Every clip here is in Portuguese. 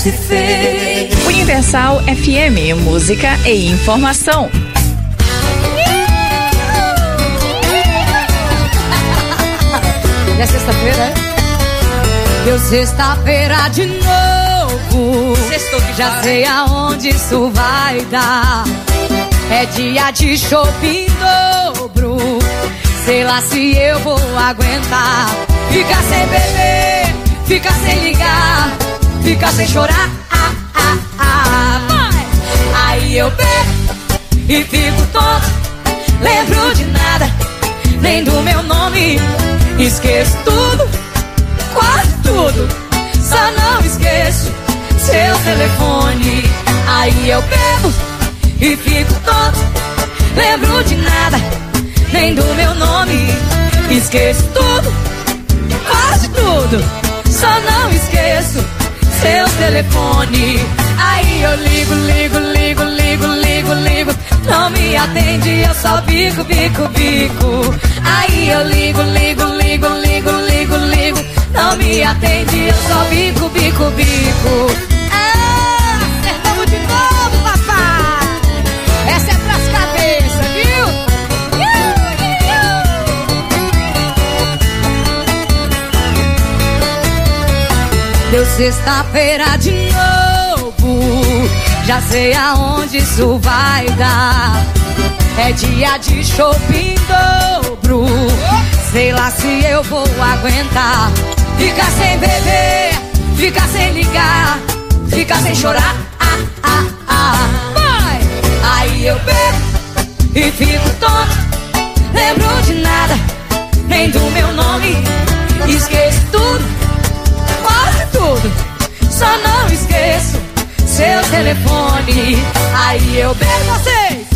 se fez. Universal FM, música e informação. É sexta-feira, é? Deu sexta-feira de novo. Sextou que já sei aonde isso vai dar. É dia de shopping dobro. Sei lá se eu vou aguentar. Fica sem beber, fica sem ligar, fica sem chorar. Vai! Aí eu bebo e fico tonto. Lembro de nada, nem do meu nome. Esqueço tudo, quase tudo. Só não esqueço seu telefone. Aí eu bebo e fico tonto. Lembro de nada, nem do meu nome. Esqueço tudo, quase tudo. Só não esqueço seu telefone. Aí eu ligo. Não me atende, eu só bico. Aí eu ligo. Não me atende, eu só bico. Acertamos de novo, papai. Essa é pras cabeças, viu? Deu sexta-feira de novo. Já sei aonde isso vai dar. É dia de shopping dobro. Sei lá se eu vou aguentar. Fica sem beber, fica sem ligar, fica sem chorar. Vai! Aí eu bebo e fico tonto. Lembro de nada, nem do meu nome. Esqueço tudo, quase tudo. Só não esqueço seu telefone. Aí eu bebo vocês.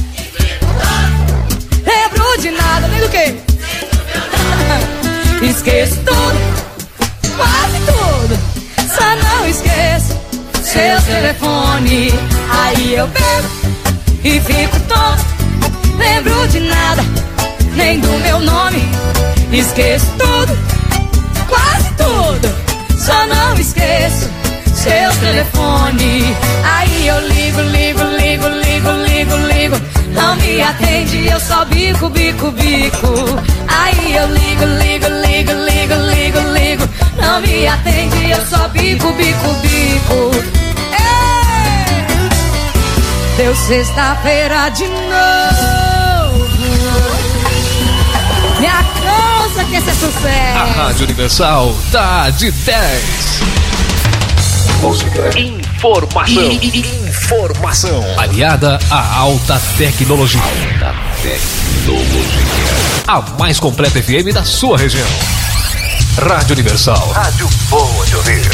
Lembro de nada, nem do que? Esqueço tudo, quase tudo. Só não esqueço seu telefone. Aí eu bebo e fico tonto. Lembro de nada, nem do meu nome. Esqueço tudo, quase tudo. Só não esqueço seu telefone. Aí eu ligo. Não me atende, eu só bico. Aí eu ligo. Não me atende, eu só bico. Deu sexta-feira de novo. Me alcança que esse é sucesso. A Rádio Universal tá de 10. Música, informação aliada à alta tecnologia. A mais completa FM da sua região. Rádio Universal. Rádio boa de ouvir.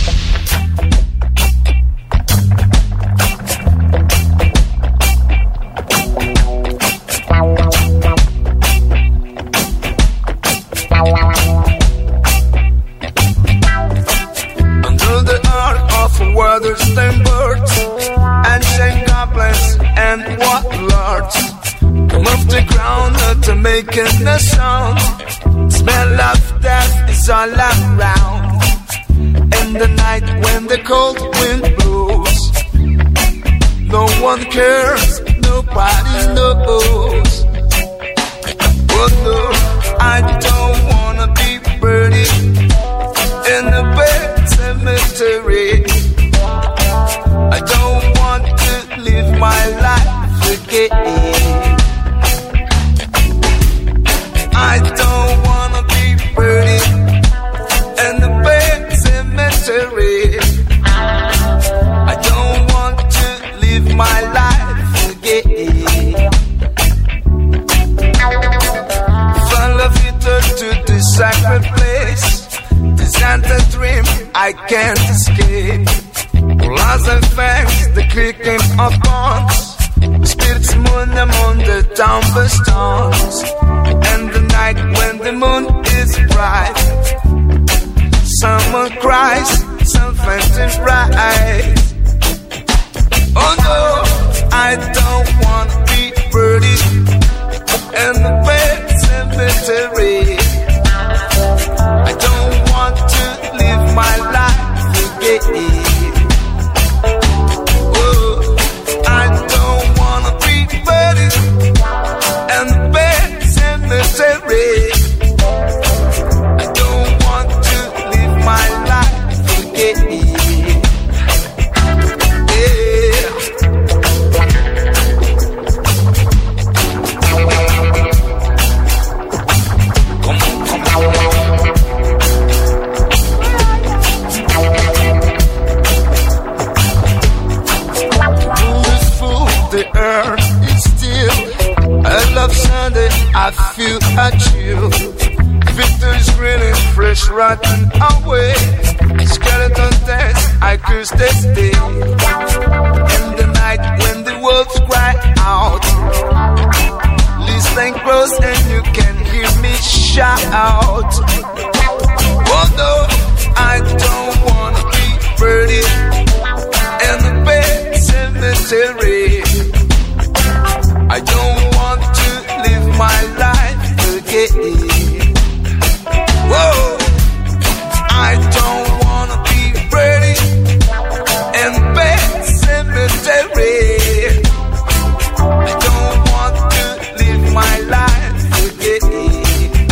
There's them birds, ancient goblins and warlords. Come off the ground to making a sound. Smell of death is all around. In the night when the cold wind blows, no one cares, nobody knows. Oh no, I don't wanna be buried in a big cemetery. I don't want to live my life again. I don't wanna be buried in the big cemetery. I don't want to live my life again. Follow Peter to the sacred place. This ain't a dream I can't escape. Lots of fangs, the clicking of bonds. Spirits moon among the tomber stones. And the night when the moon is bright, someone cries, some phantoms rise. Oh no, I don't wanna be buried in the bed cemetery. I don't want to live my life again. the earth is still. I love Sunday, I feel a chill. Victor's grinning, fresh rotten away. Skeleton dance, I curse this day. In the night when the wolves cry out, listen close and you can hear me shout. Oh no, I don't wanna be buried in the pet cemetery. I don't want to live my life again. Whoa, I don't wanna be buried in the pet cemetery. I don't want to live my life again.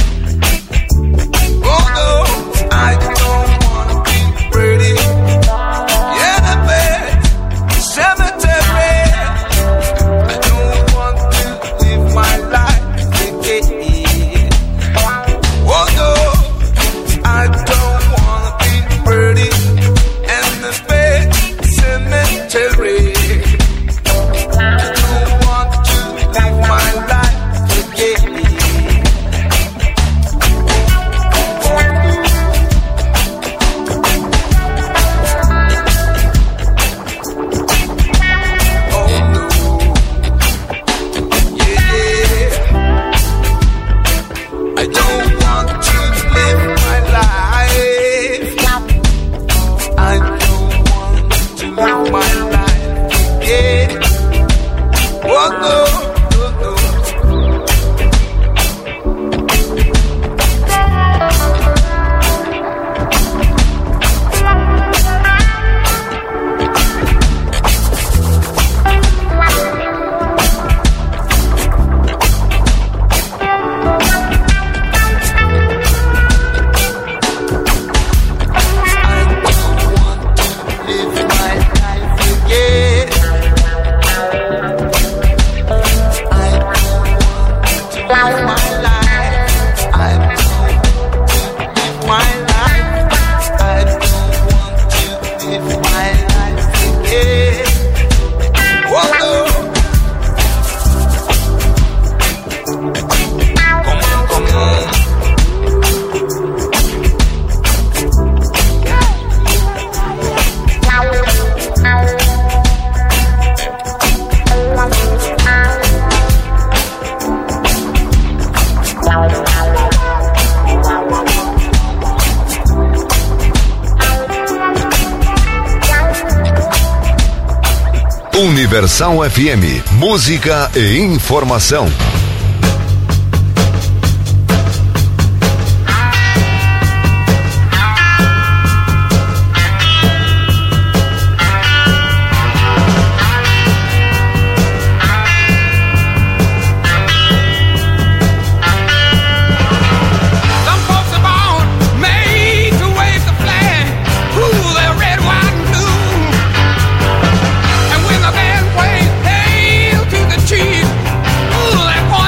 Oh no, I don't wanna be buried in the pet cemetery. I don't want to live my life again. Oh no, I don't wanna be buried in the pet cemetery. I don't want to live my life again. Oh no, yeah. I don't want to live my life. I don't want to live my life again. Oh no, no, no. Live my life again. I don't want to live my life. I don't want to live my life. I don't want to live my life again. Whoa, no. Come on, come on. Universal FM, música e informação. Some folks are born made to wave the flag. Ooh, they're red, white, and blue. And when the band plays "Hail to the Chief," ooh, they're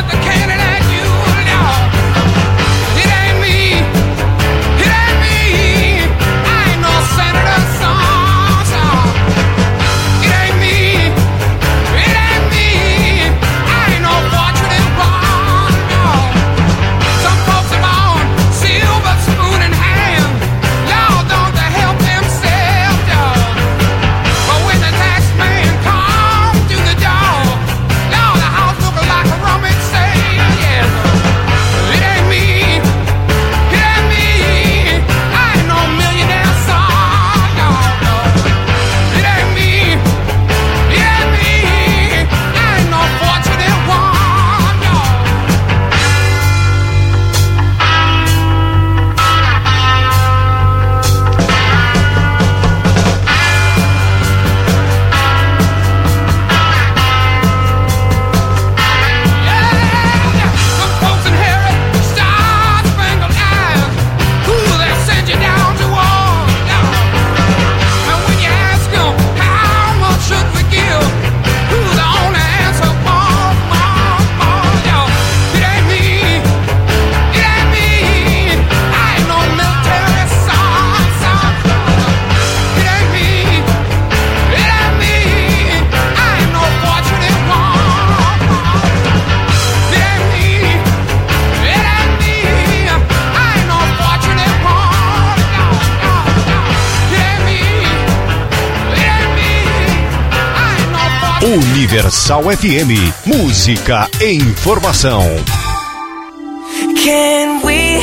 Universal FM, música e informação. Can we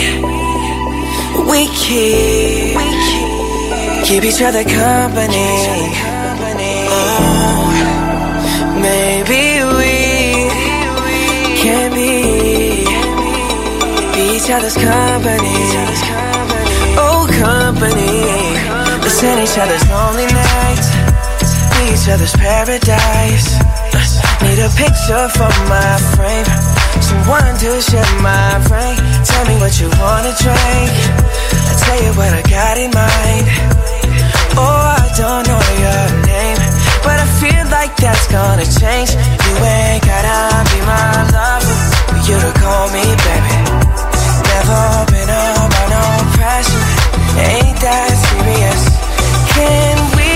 keep each other company? Oh, maybe we can be each other's company. Oh, company. Listen each other's lonely nights, be each other's paradise. Need a picture for my frame, someone to share my brain. Tell me what you wanna drink, I'll tell you what I got in mind. Oh, I don't know your name, but I feel like that's gonna change. You ain't gotta be my lover for you to call me baby. Never been under no pressure, ain't that serious. Can we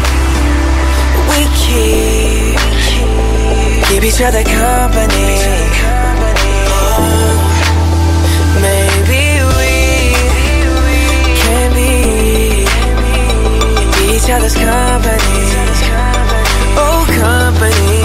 keep each other company? Oh, maybe we can be each other's company. Oh, company.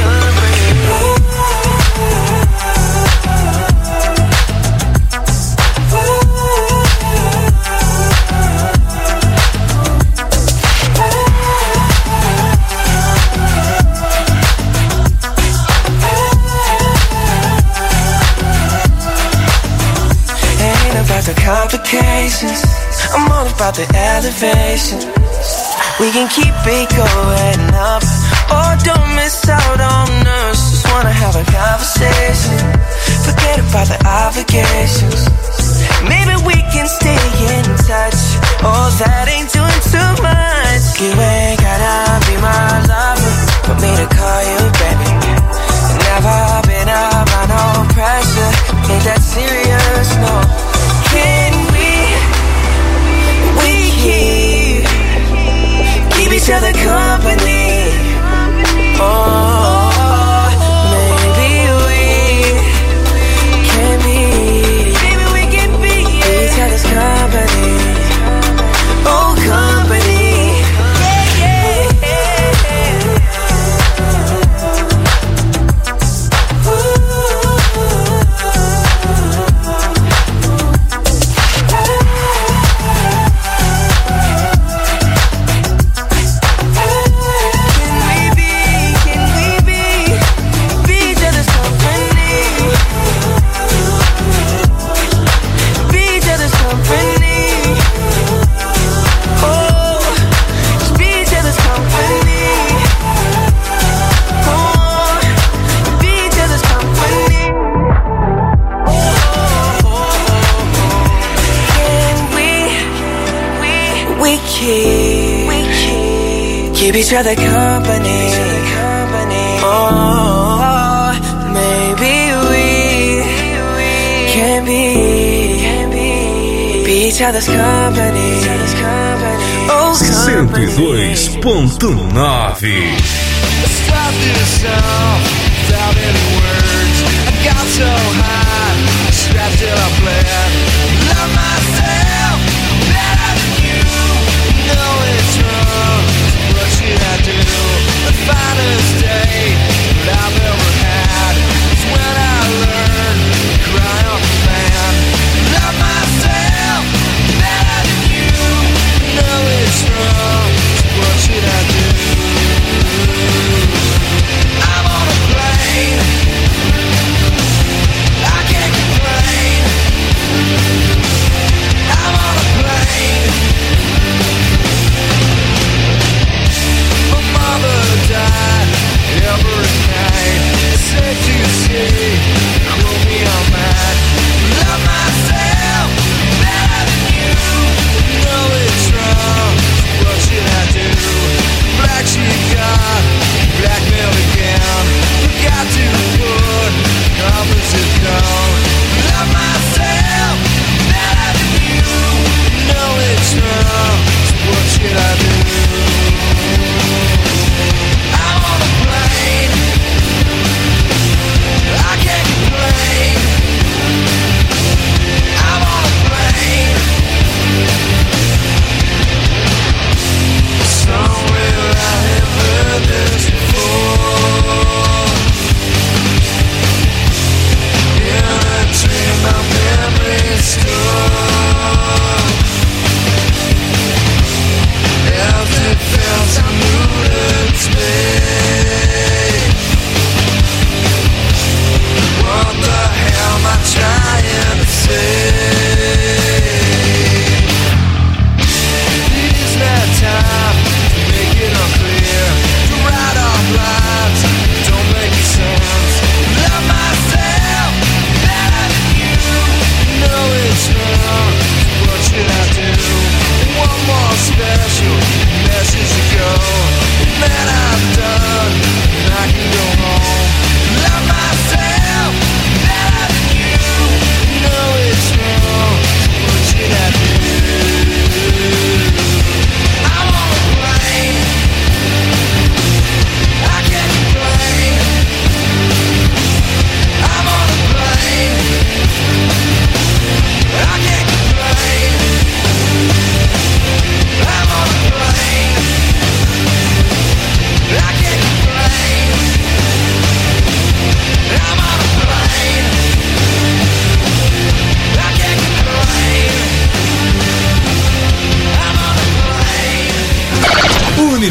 The complications, I'm all about the elevation. We can keep it going up, or don't miss out on us. Just wanna have a conversation, forget about the obligations. Maybe we can stay in touch, oh that ain't doing too much. You ain't gotta be my lover for me to call you baby. Never been under no pressure, ain't that serious, no. Can we keep each other company? Oh, maybe we can be each other's company. Oh, company. Keep each other company. Oh, maybe we can be each other's company. Oh, company. 102.9. Stop this song without any words. I got so high, strapped till I bled. Love myself better than you. Know it's wrong. What should I do? The finest day that I've ever had is when I learned to cry on command. Love myself better than you. Know it's wrong. What should I do? I'm on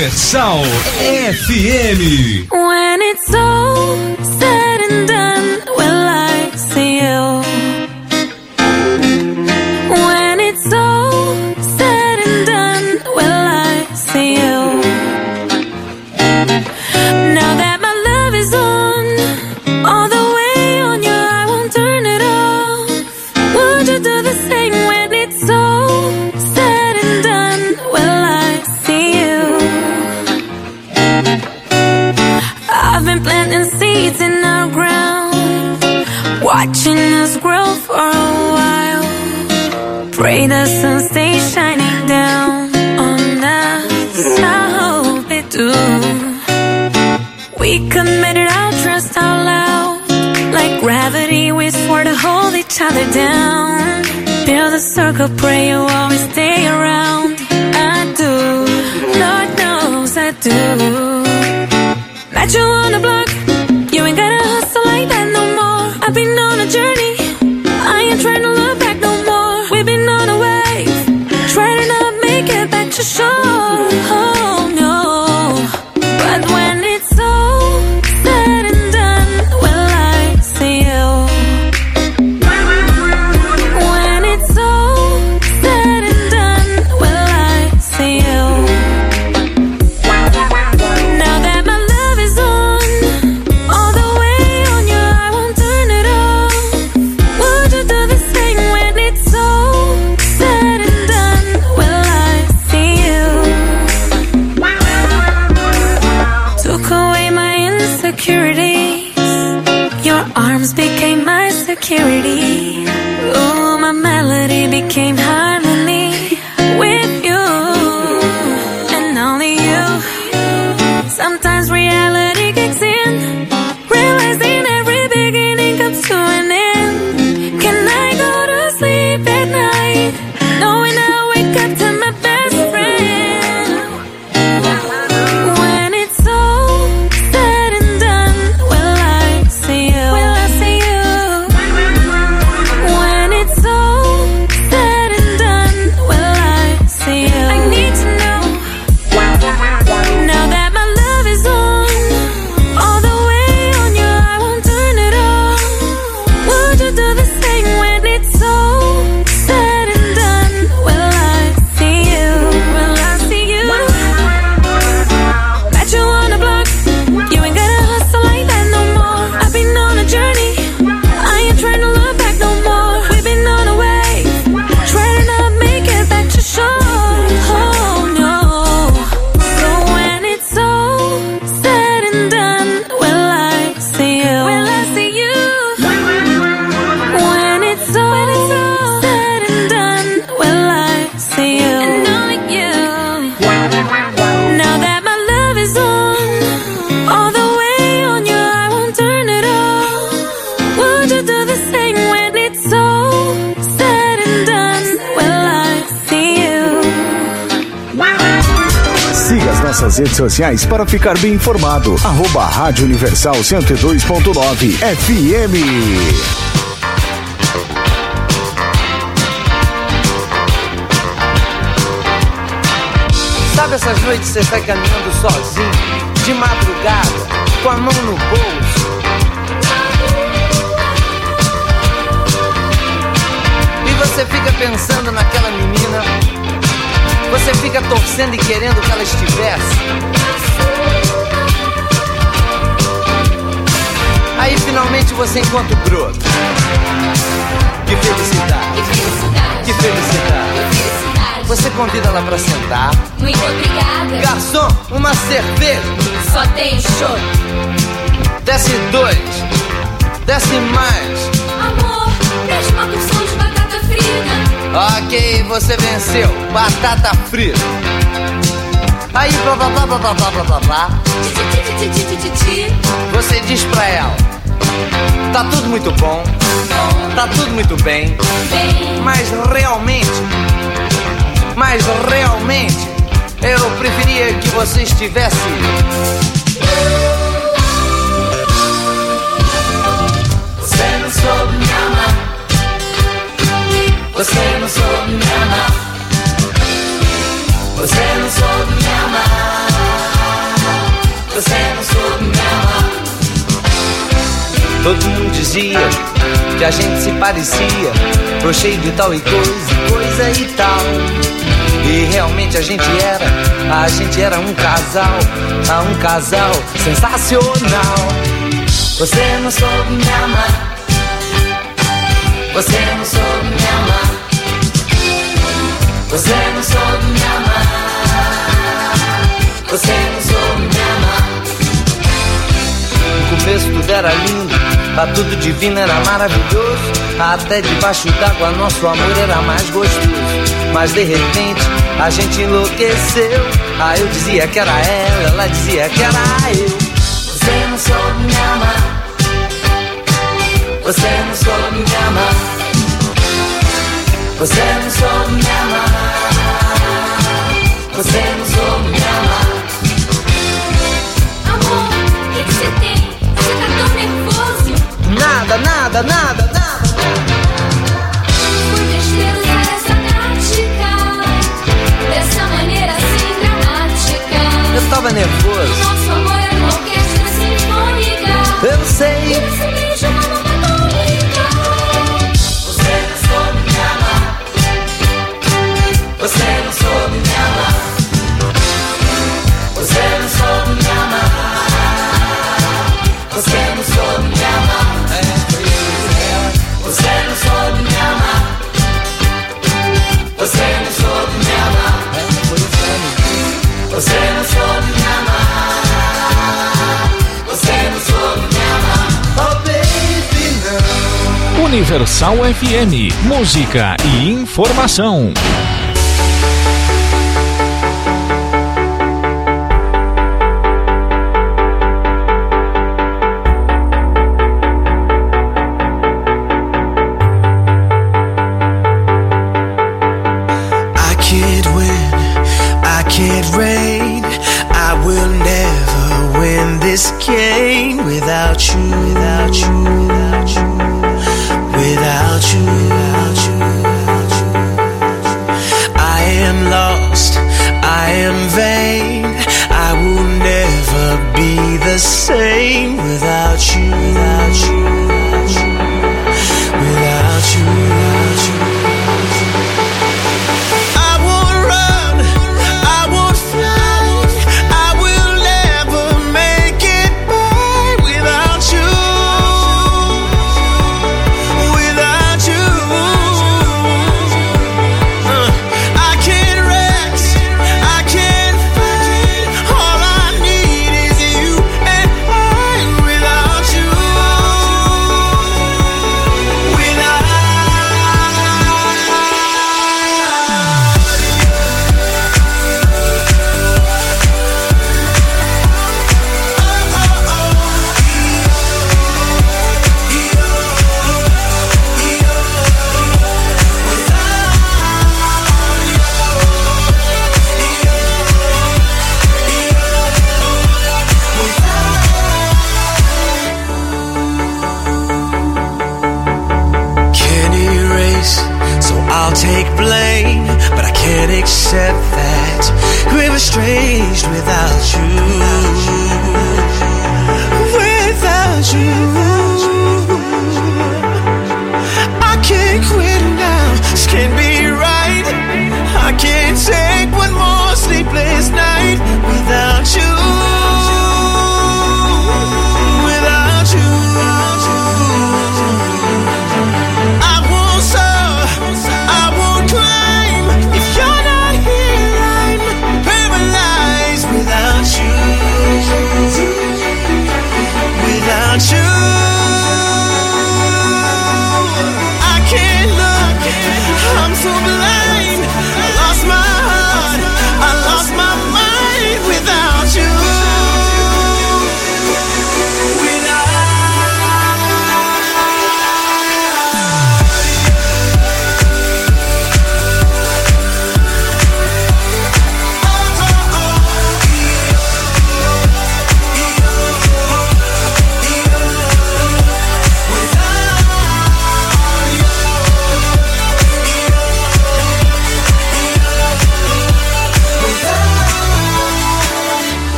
Universal FM. When it's all said and done, will I see you? When it's all said and done, will I see you? Now that my love is on, all the way on you, I won't turn it off. Would you do the same when it's all said and done? Will I see you? I've been planting seeds in our ground, watching us grow for a while. Pray the sun stays shining down on us. I hope it do. We committed our trust out loud. Like gravity, we swore to hold each other down. Build a circle, pray you always stay around. I do, Lord knows I do. Met you on the block, you ain't gotta hustle like that no more. I've been on a journey, I ain't trying to look back no more. We've been on a wave, trying to not make it back to shore. Oh no, but when it's all said and done, will I see you? When it's all said and done, will I see you? Now that my love is on, all the way on you, I won't turn it off. Would you do the same when it's all said and done? Will I see you? Took away my insecurities, your arms became my security. Ooh, my melody became harmony with you and only you. Sometimes reality kicks in, realizing every beginning comes to an end. Can I go to sleep at night, knowing I'll wake up to my best friend? When it's all said and done, will I see you? Will I see you? When it's all said and done, will I see you? I need to know. Now that my love is on, all the way on you, I won't turn it off. Would you do the same when it's all said and done? Will I see you? Will I see you? Met you on the block, you ain't gotta hustle like that no more. I've been on a journey, I ain't trying to look back no more. We've been on a wave, trying to not make it back to shore. Oh no, so when it's all said and done, will I see you? Will I see you? When it's all said and done, will I see you? And only you. Now that my love is on, all the way on you, I won't turn it off. Would you do the same when it's all said and done? Will I see you? Siga as nossas redes sociais para ficar bem informado. @Rádio Universal 102.9 FM. Sabe essas noites você sai caminhando sozinho, de madrugada, com a mão no bolso? E você fica pensando naquela menina, você fica torcendo e querendo que ela estivesse. Aí finalmente você encontra o broto. Que felicidade! Que felicidade! Que felicidade! Que felicidade! Você convida ela pra sentar. Muito obrigada. Garçom, uma cerveja. Só tem show. Desce 2. Desce mais. Amor, preste uma porção de batata frita. Ok, você venceu. Batata frita. Aí blá blá blá blá blá blá blá blá. Você diz pra ela: tá tudo muito bom, tá tudo muito bem, mas realmente eu preferia que você estivesse. Você não soube me amar. Você não soube me amar. Você não soube me amar. Todo mundo dizia que a gente se parecia, brochei de tal e coisa e tal. E realmente a gente era um casal sensacional. Você não soube me amar, você não soube me amar, você não soube me amar, você não soube me amar. No começo tudo era lindo, tá tudo divino, era maravilhoso. Até debaixo d'água nosso amor era mais gostoso. Mas de repente a gente enlouqueceu. Aí eu dizia que era ela dizia que era eu. Você não soube me amar, você não soube me amar, você não soube me amar, você não soube me amar. Amor, o que você tem? Você tá tão nervoso? Nada. Foi besteira usar essa tática, dessa maneira assim dramática. Eu tava nervoso. Nosso amor é uma orquestra sinfônica. Eu sei. E esse beijo é uma bomba atômica. Você não soube me amar, você não soube me amar, você não soube me amar, você não soube me amar, você não soube me amar, você não soube me amar, você não soube me amar, você não soube me amar. Oh baby, não. Universal FM, música e informação. This game without you, without you, without you, without you, without you. I am lost, I am vain. I will never be the same without you, without you, without you, without you, without you. I won't run, I won't fly. Take blame, but I can't accept that we're estranged without you, without you. I can't quit now, this can't be right. I can't take one more sleepless night without you, without you. Without you, I can't look, I'm so blind. I lost my heart, I lost my mind without you.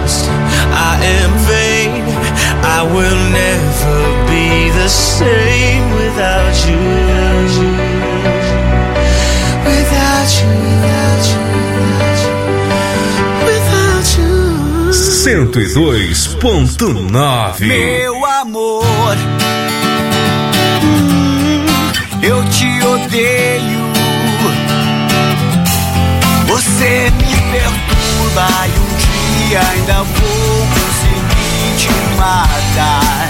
lost, I am vain. I will never be the same without you. Without you, without you, without you. 102.9. Meu amor, eu te odeio. Você me perturba e um dia ainda vou conseguir te matar.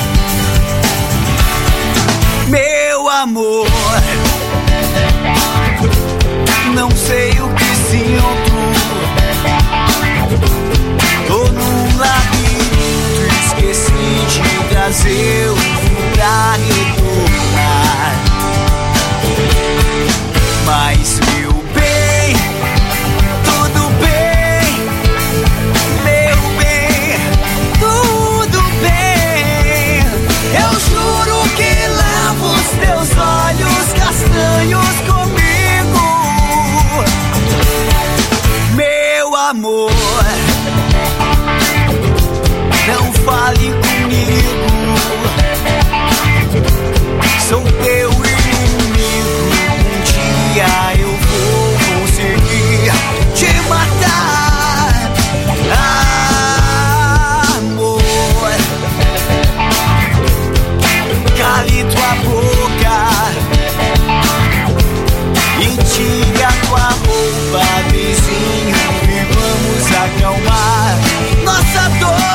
Meu amor, não sei o que sinto. Tô num labirinto, esqueci de trazer o fio pra retornar. Mas meu bem, tudo bem. Meu bem, tudo bem. Eu juro que levo os teus olhos castanhos comigo. Meu amor, não fale comigo. Sou teu inimigo. Um dia eu vou conseguir te matar. Amor, cale tua boca e tira tua roupa, vizinho, e vamos acalmar nossa dor.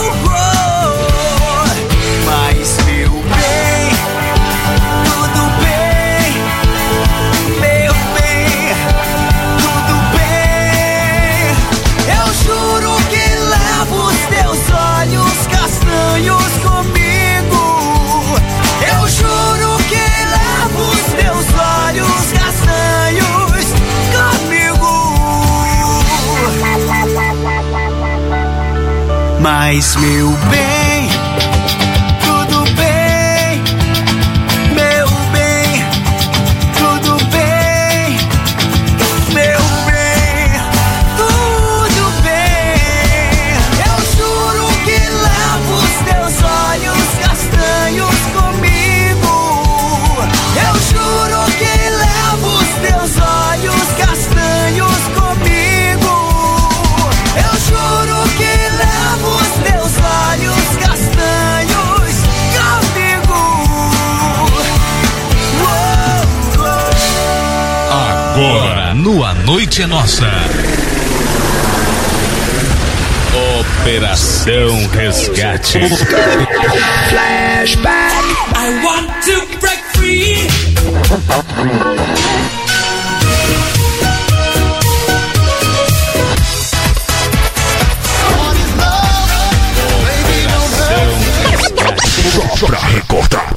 Mas meu bem, tudo bem. Meu bem, tudo bem. Eu juro que levo os teus olhos castanhos comigo. Eu juro que levo os teus olhos castanhos comigo. Mas meu bem, tudo bem. Meu bem, tudo bem. Meu bem, tudo bem. Eu juro que levo os teus olhos castanhos comigo. Eu juro que levo os teus olhos castanhos comigo. Eu juro que levo os teus olhos castanhos comigo. Uou, uou. Agora, no A Noite é Nossa. Operação Resgate. Flashback. I want to break free. Só pra recordar.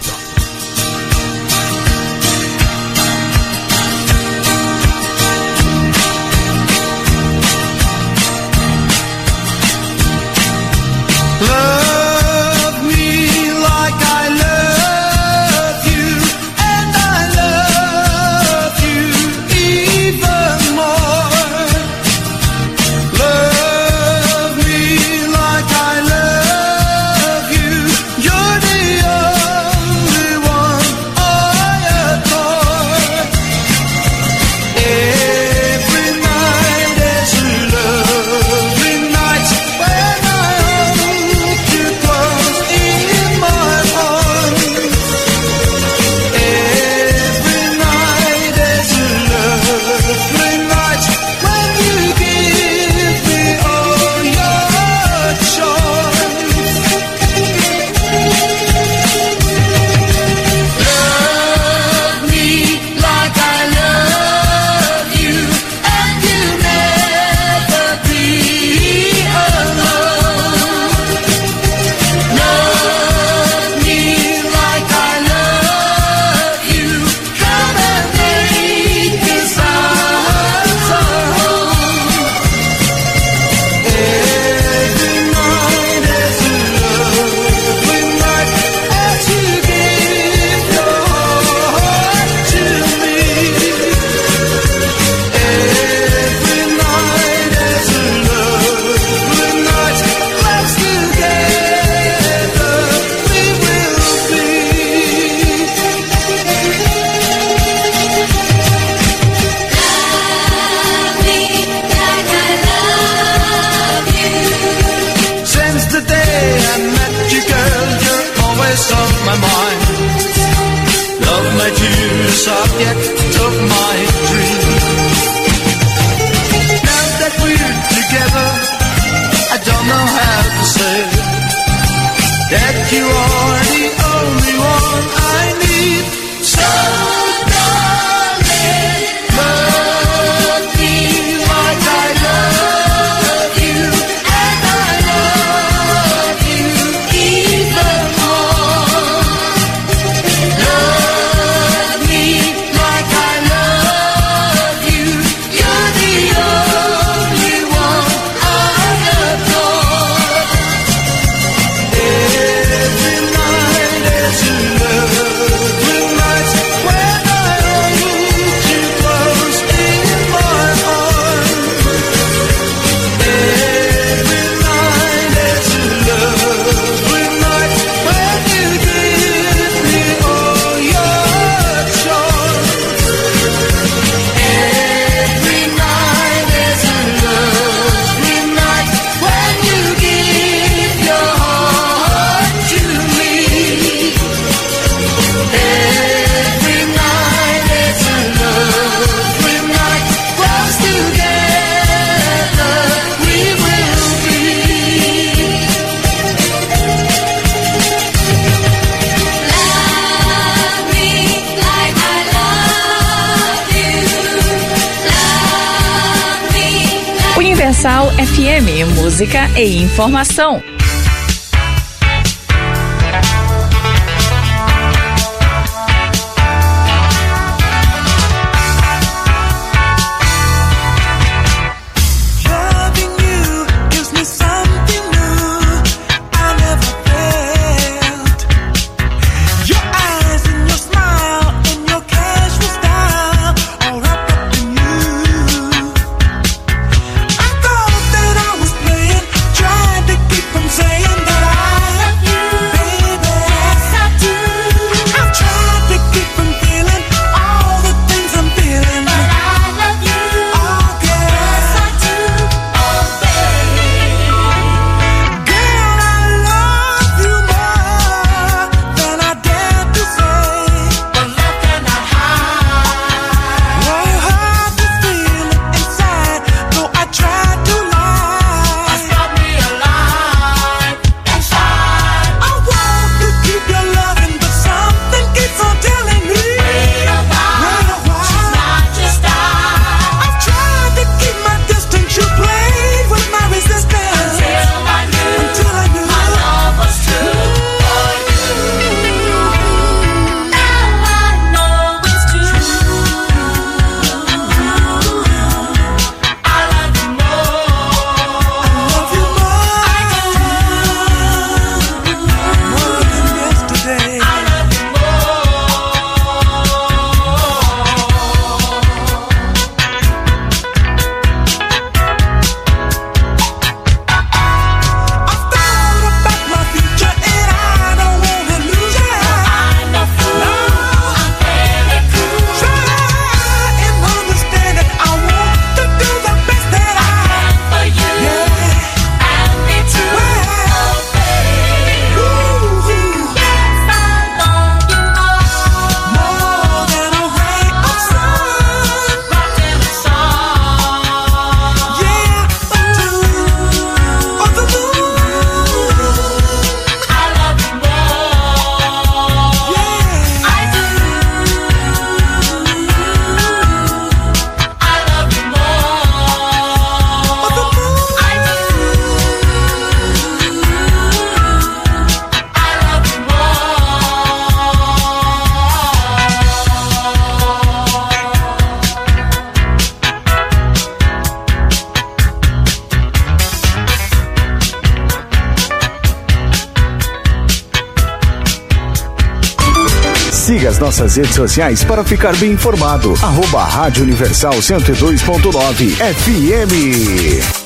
Love me like I love you, and I love you even more. Love me like I love you. You're the only one I adore. Every night is a lovely night when I hold You are the only one I need. So darling, love me like I love you, and I love you even more. Love me like I love you. You're the only one I adore. Every night as you lovely nights when I hold you close in my arms. Every night as you lovely nights when you give me all your charms. Every night is a lovely night when you give your heart to me. Every night is a lovely night, close together we will be. Love me like I love you. Love me like Universal FM, música e informação. Loving you gives me something new I never felt. Your eyes and your smile and your casual style all wrapped up in you. I thought that I was playing, trying to keep from saying that I love you, baby. Yes, I do. I've tried to keep from feeling all the things I'm feeling, but I love you. Oh, girl. Yes, I do. Oh, baby. Girl, I love you more than I dare to say. But love cannot hide. Oh, hard to feel it inside, though I tried to lie. It's got me alive inside. I want to keep your loving, but something keeps on telling me wait a while. She's not just I've tried to keep my distance. You played with my resistance until I knew my love was true for you. Now I know it's true. I love you more. I love you more. I do. More than yesterday. I love you I've thought about my future and I don't wanna lose you. I'm a fool. No, I'm very cool. Try and understand it. I want to do the best that I can for you. Yeah, and me too. Oh, baby. Ooh. Yes, I love you more than a ray of sun. Wrapped in a song. Yeah, I do. Of the moon. I love you more. Yeah, I do. I love you more. Of the moon. I do. I love you Siga as nossas redes sociais para ficar bem informado. @Rádio Universal 102.9 FM.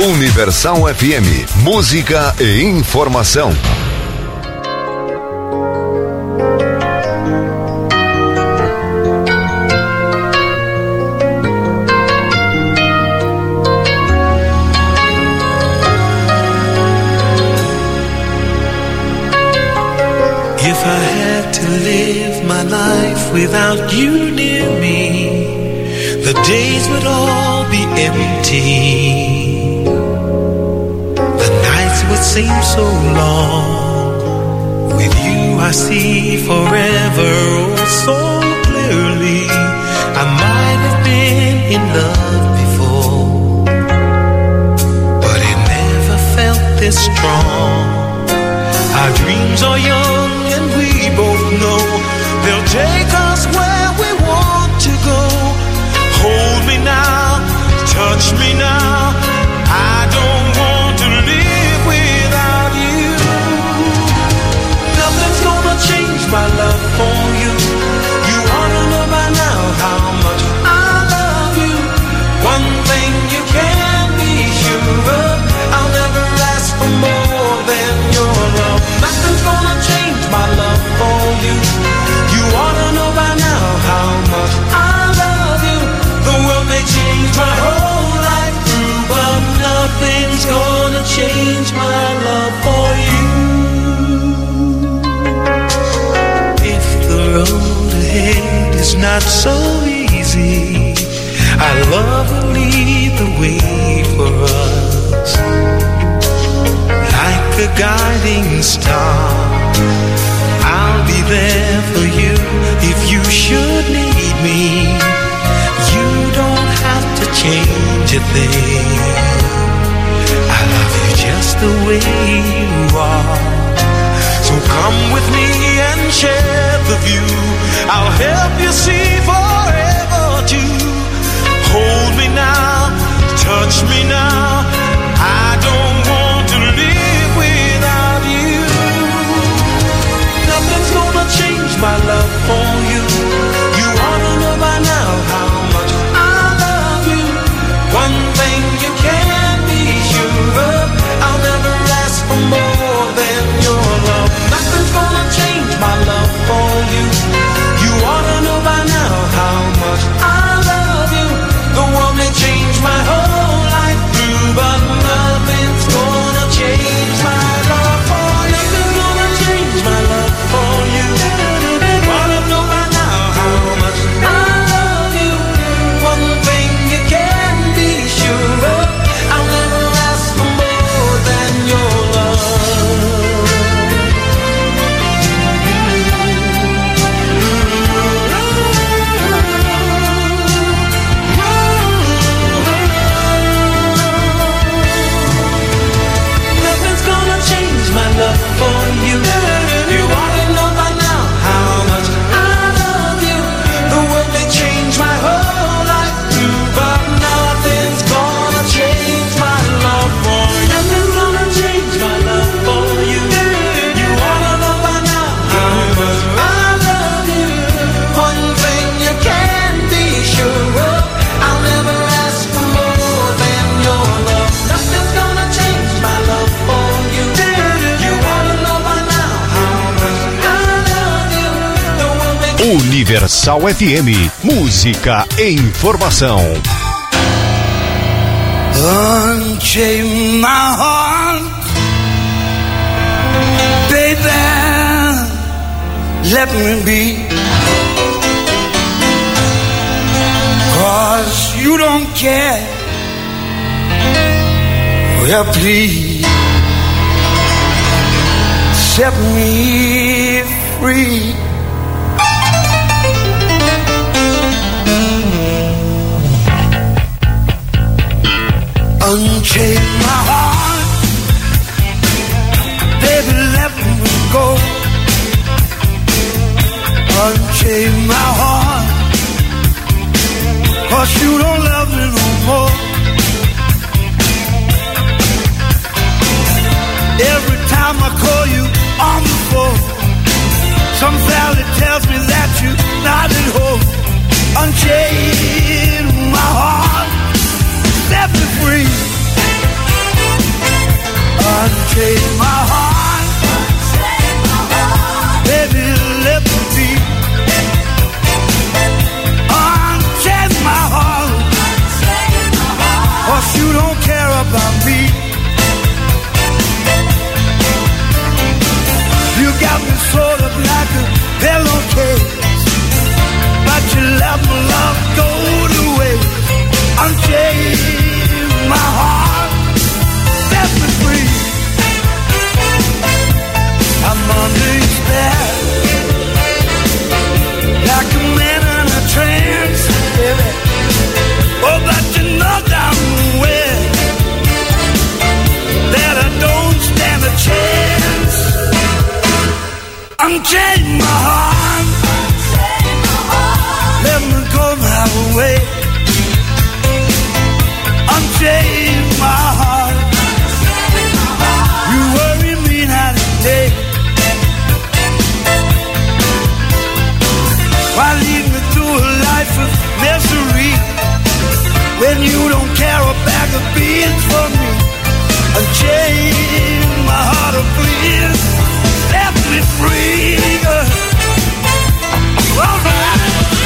Universal FM, música e informação. If I had to live my life without you near me, the days would all be empty. The nights would seem so long. With you I see forever oh so clearly. I might have been in love before, but it never felt this strong. Our dreams are young and we both know they'll take us where we want to go. Hold me now, touch me now. I don't want to live without you. Nothing's gonna change my love for you. You ought to know by now how much I love you. One thing you can be sure of, I'll never ask for more than your love. Nothing's gonna change my love for you. You ought to know by now how much I love you. The world may change my whole life through, but nothing's gonna change my love for you. If the road ahead is not so easy, our love will lead the way for us. Like a guiding star, I'll be there for you if you should need me. You don't have to change a thing. I love you just the way you are. So come with me and share the view. I'll help you see forever too. Hold me now, touch me now. I don't want to live without you. Nothing's gonna change my love for you. You ought to know by now how much I love you. One thing you can be sure of, I'll never ask for more than your love. Nothing's gonna change my love for you. You ought to know by now how much I love you. The world may change my whole life through, but nothing's gonna change my love for you. Nothing's gonna change my love for you. Wanna know by now how much I love you. One thing you can be sure of, I'll never ask for more than your Nothing's gonna change my love for you. You ought to know by now how much I love you. The world may change my whole life through, but nothing's gonna change my love for you. Nothing's gonna change my love for you. You ought to know by now how much I love you. One thing you can be sure of, I'll never ask for more than your love. Nothing's gonna change my love for you. You ought to know by now how much I love you. The world may Universal FM, música e informação. Unchain my heart, baby, let me be. 'Cause you don't care. Well, please set me free. Unchain my heart, baby, let me go. Unchain my heart, 'cause you don't love me no more. Every time I call you on the phone, some valley tells me that you're not at home. Unchain my heart, set me free. unchain my heart. Baby, let me be. Unchain my heart. 'Cause you don't care about me. You got me sort of like a pillowcase, but you let my love go to waste. Unchain my heart, set me free. I'm under your spell, like a man in a trance, baby. Oh, but you know damn well that I don't stand a chance. Unchain my heart, let me go my way. Unchain my heart, you worry me night and day. Why lead me through a life of misery when you don't care a bag of beans for me? Unchain my heart, oh please, set me free. All right.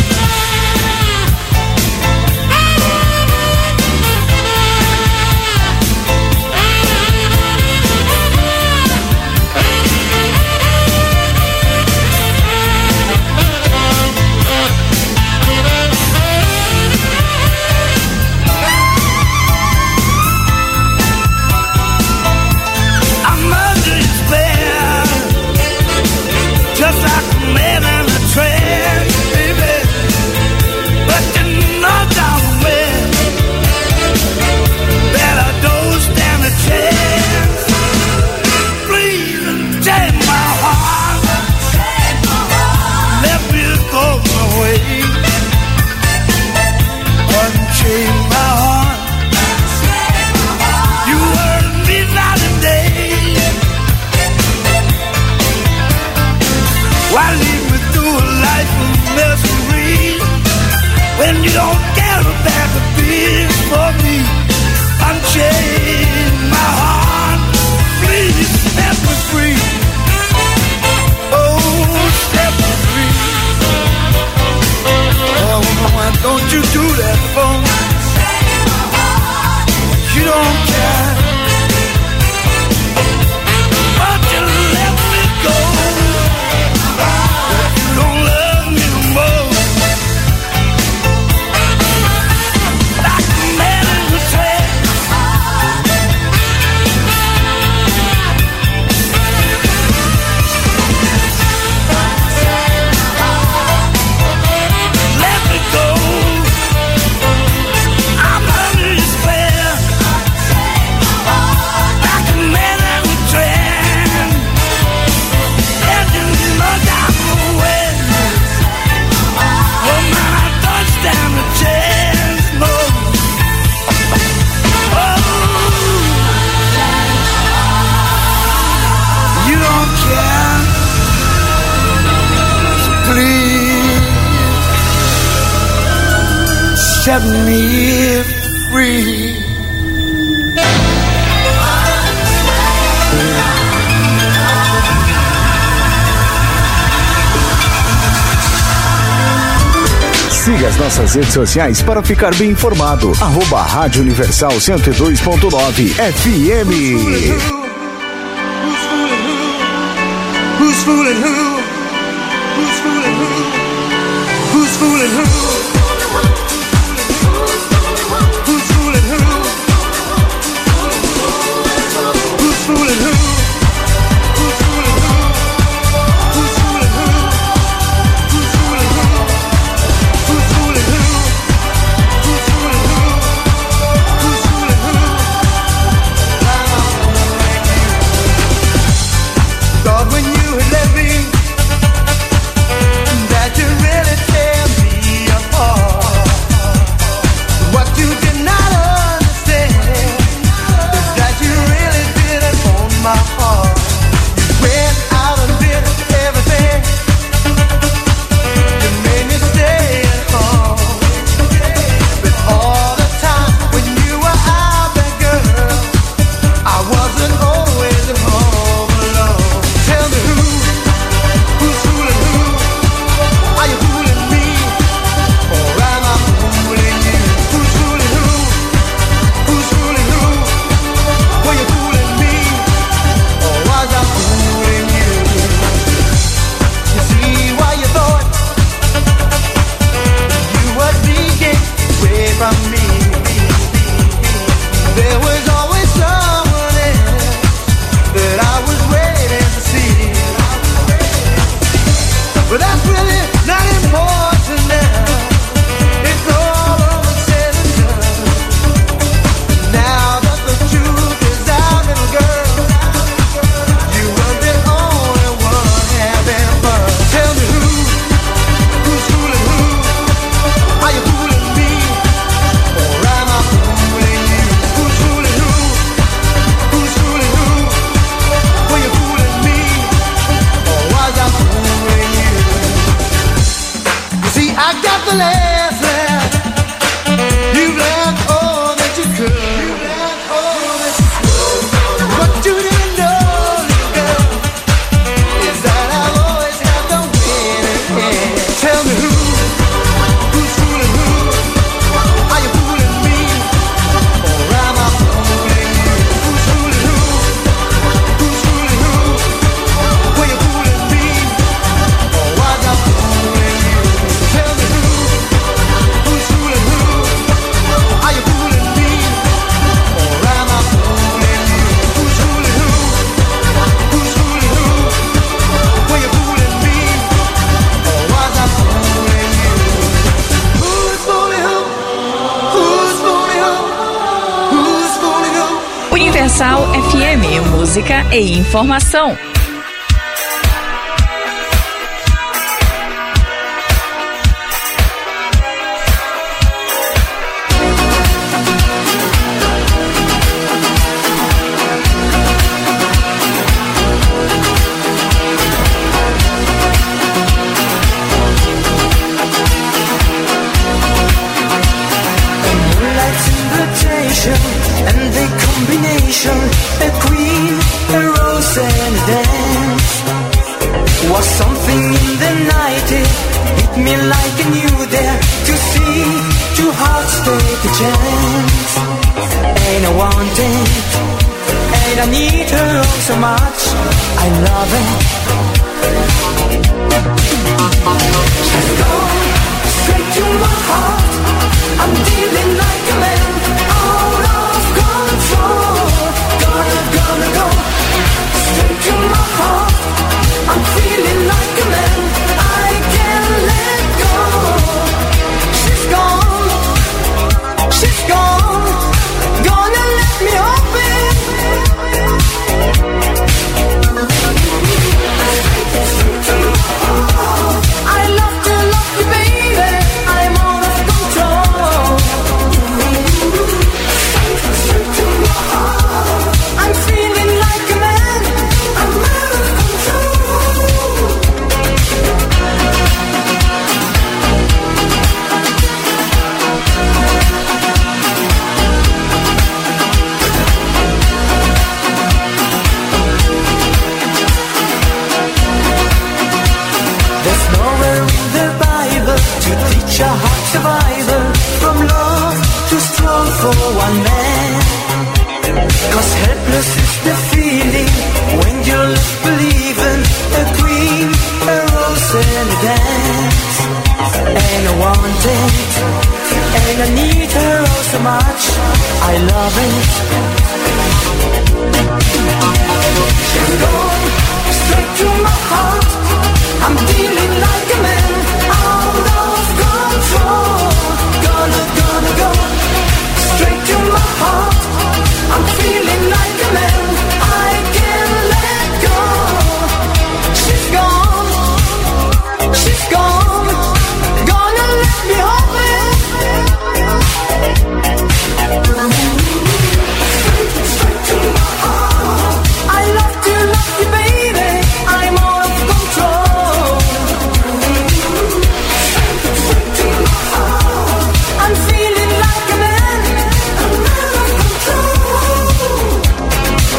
Set me free. Siga as nossas redes sociais para ficar bem informado. Rádio Universal 102.9 FM. Who's fooling who? Who's fooling who? Who's fooling who? Who's fooling who? Who's fooling who? Who's fooling who? Who's fooling who? Who's fooling who? Who's fooling who? Who's fooling who? Who's fooling who? Thought when you had left me that you really tear me apart. Universal FM, música e informação. And the combination, a queen, a rose and a dance, was something in the night. It hit me like a new dare to see two hearts take a chance. And I want it, and I need her oh so much. I love it. She's gone straight to my heart. I'm dealing like a man, out of control. Gonna go straight to my heart. I'm feeling like a man, I can't let go. She's gone, gonna let me open. I love you, baby. I'm out of control. I'm feeling like a man. I'm out of control. There's nowhere in the Bible to teach a heart survivor from love to strong for one man. 'Cause helpless is the feeling when you're left believing. A queen, a rose and a dance. And I want it, and I need her oh so much. I love it. She's gone straight to my heart. I'm feeling like a man, out of control. Gonna go straight to my heart. I'm feeling like a man, I can't let go. She's gone, gonna let me open. Straight to my heart. I love you, baby. I'm out of control. Straight to my heart. I'm feeling like a man. I'm out of control.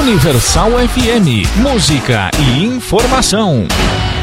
Universal FM, música e informação.